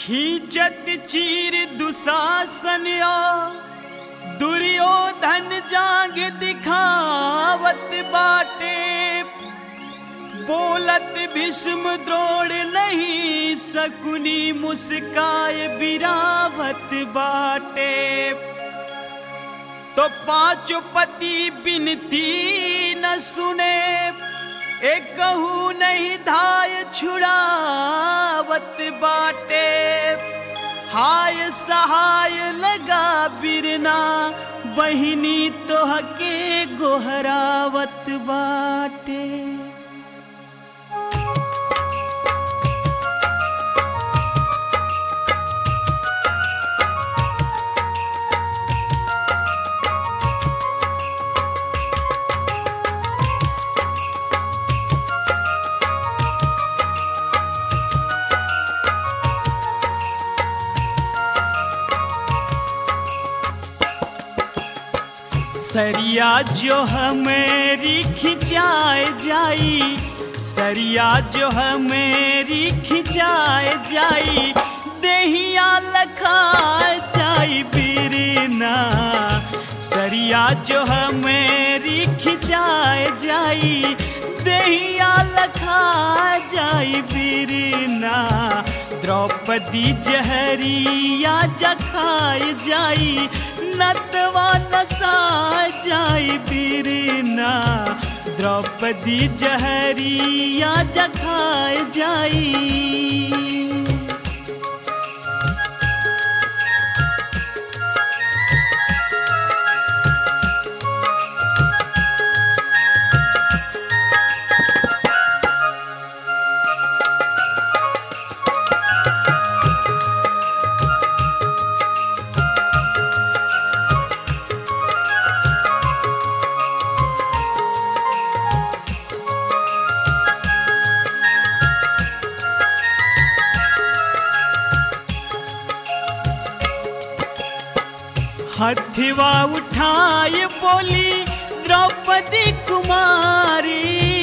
खींचत चीर दुशासन दुर्योधन जांग दिखावत बाटे। बोलत भीष्म द्रोण नहीं शकुनी मुस्काए बिरावत बाटे। तो पांचों पति बिनती न सुने एक कहू नहीं धाय छुड़ावत बाटे। हाय सहाय लगा बिरना बहिनी तोहके गोहरावत बाटे। सरिया जो हमेरी खिंचाए जाई, सरिया जो हमेरी खिंचाए जाई, देहिया लखा जाई बिरना। सरिया जो हमेरी खिंचाए जाई, देहिया लखा जाई बिरना। द्रौपदी जहरिया जखाए जाई, नतवा नसा जाई बिरना। द्रौपदी जहरिया जखाए जाई। हथिवा उठाए बोली द्रौपदी कुमारी।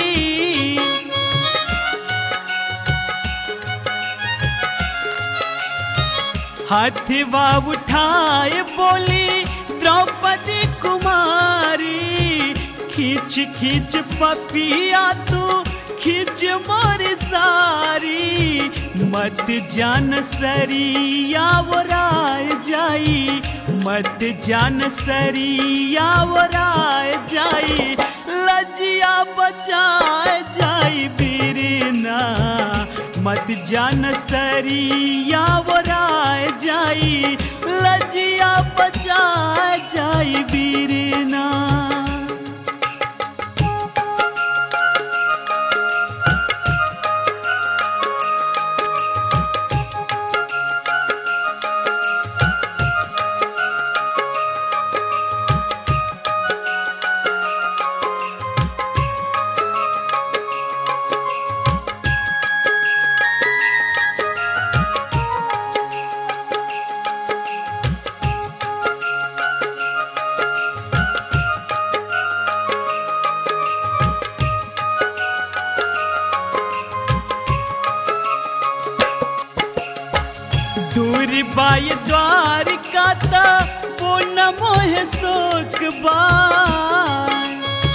हथिवा उठाए बोली द्रौपदी कुमारी। खींच खींच पपिया तू खींच मोरी सारी। मत जान सरिया वराय जाई, मत जान सरिया वराय जाई। लजिया बचाए जाई बिरना। मत जान सरिया वराय जाई, लजिया बचाए जाई बिरना। दूर बाय द्वारिका ता वो न मोह शोक बाय।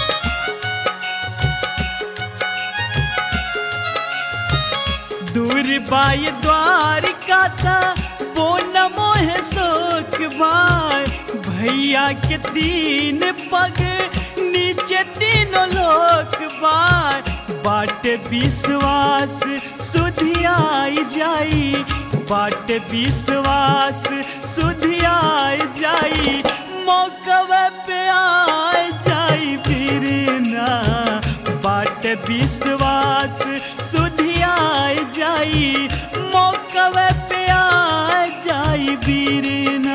दूर बाय द्वारिका ता वो न मोह शोक बाय। भैया के तीन पग नीचे तीनों लोक बाय। बाट विश्वास सुधियाई जाई, बाट विश्वास सुधियाई जाई। मौकवे पे आए जाई बिरना। बाट विश्वास सुधियाई जाई, मौकवे पे आए जाई बिरना।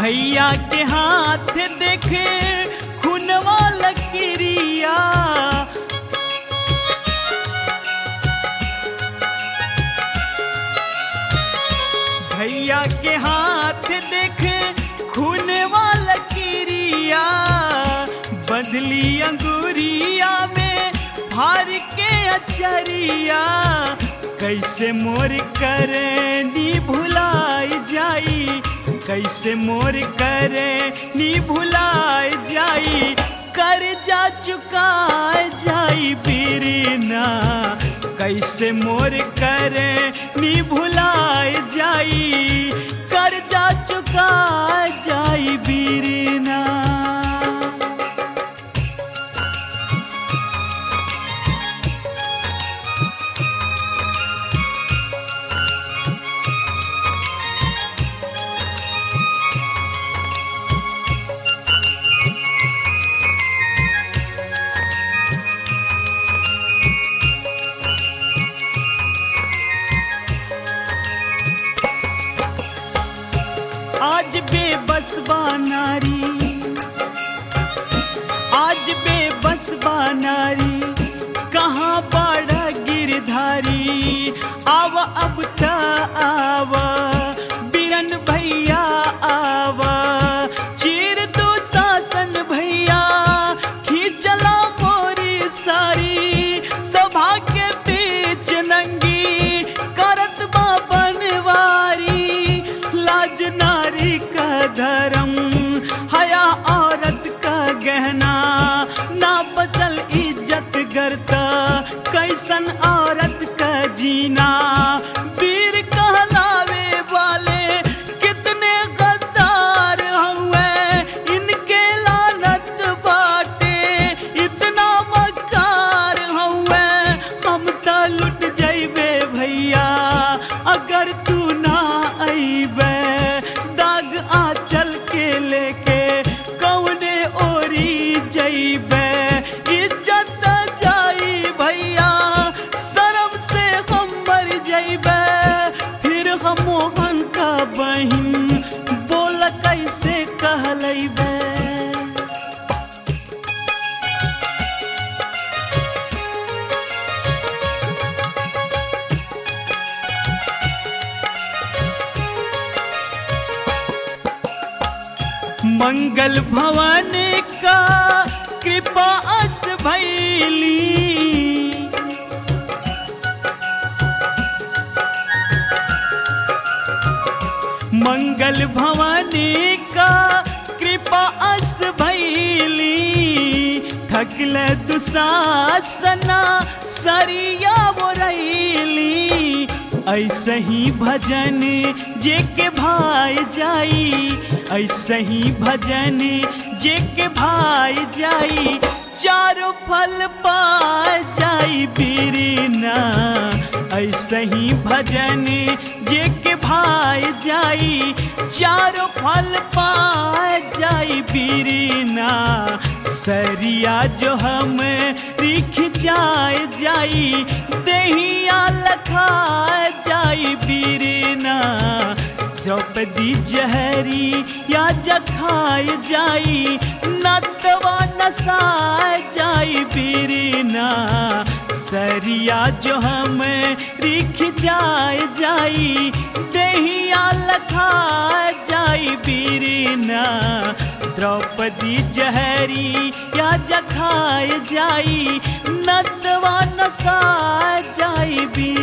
भैया के हाथ देखे खुनवा लकीरिया, भैया के हाथ देखे खुनवा लकीरिया, बदली अंगूरिया में फार के अचरिया, कैसे मोर करे नी भुलाई जाई, कैसे मोर करे नी भुलाई जाई, कर्जा चुका जाई बीरना, कैसे मोर करे नी भुलाई जाई, कर्जा चुका जाई बीरना। आज बेबस बा नारी, आज बेबस बा नारी, कहाँ बाड़ा गिरधारी, आवा अब ता आवा बिरन भैया आवा, चीर दो शासन भैया खींचला मोरी सारी, सभा के बीच नंगी करत बा बनवारी, लाज नारी का धर्म हया औरत का गहना, ना बचल इज्जत करता कैसन औरत का जीना, वीर कहलावे वाले कितने गद्दार हुए, इनके लानत बाटे इतना मक्कार हुए, हम तो लुट जाइबे भैया अगर तू ना आइबे, दाग आंचल के लेके कौने ओरी जइबे, इज्जत जाई भैया शर्म से हम मर जइबे, फिर हम मोहन का बहिन बोल कैसे कहलइबे। मंगल भवन का कृपा अस भैली, मंगल भवन का कृपा अस भैली, थकल दुशासना सरिया बोरैली, ऐसे ही भजन जे के भाई जाई, ऐसे ही भजन जे के भाई जाई, चारों फल पा जाई बीरना, ऐसे ही भजन जे के भाई जाई, चारों फल पा जाई बीरना, सरिया जो हम रिख जाई, दहिया लखा जाई बीरना, द्रौपदी जहरी या जखाय जाई, नतवा नसा जाई बीरना, सरिया जो हम रिख जाई, दहिया लखा जाई बीरना, द्रौपदी जहरी या जखाय जाई, नतवा नसा जाई बीरना।